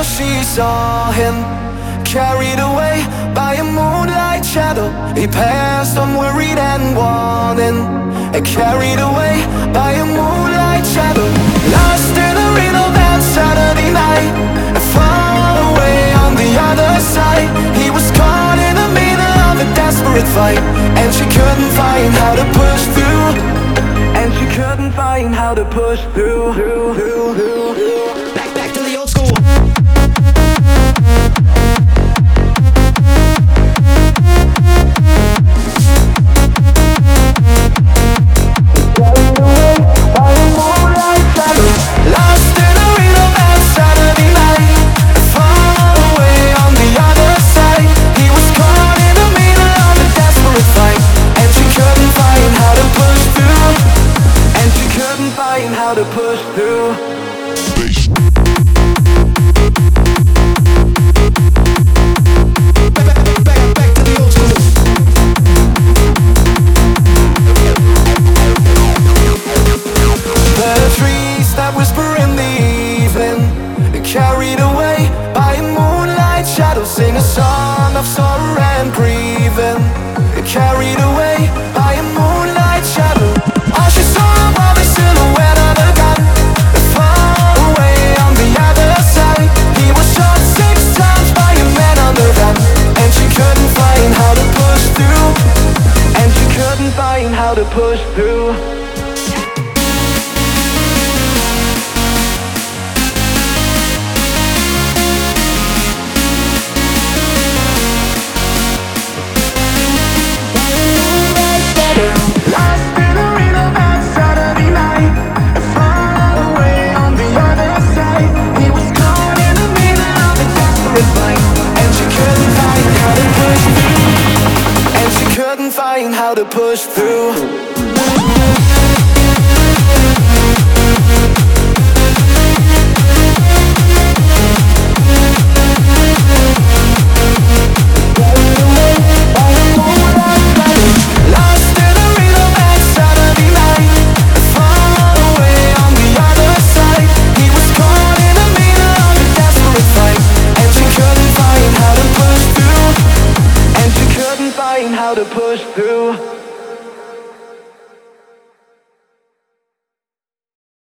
she saw him, carried away by a moonlight shadow. He passed unworried and wanting, and carried away by a moonlight shadow. Lost in a rhythm that Saturday night, and far away on the other side. He was caught in the middle of a desperate fight, and she couldn't find how to push through. And she couldn't find how to push through. Back to the old school. How to push through. Back to the old school. The trees that whisper in the evening, carried away by a moonlight shadow, sing a song of sorrow and grieving. Carried away by a moonlight shadow. All she saw was the silhouette of a gun, far away on the other side. He was shot 6 times by a man on the run, and she couldn't find how to push through. And she couldn't find how to push through. Couldn't find how to push through.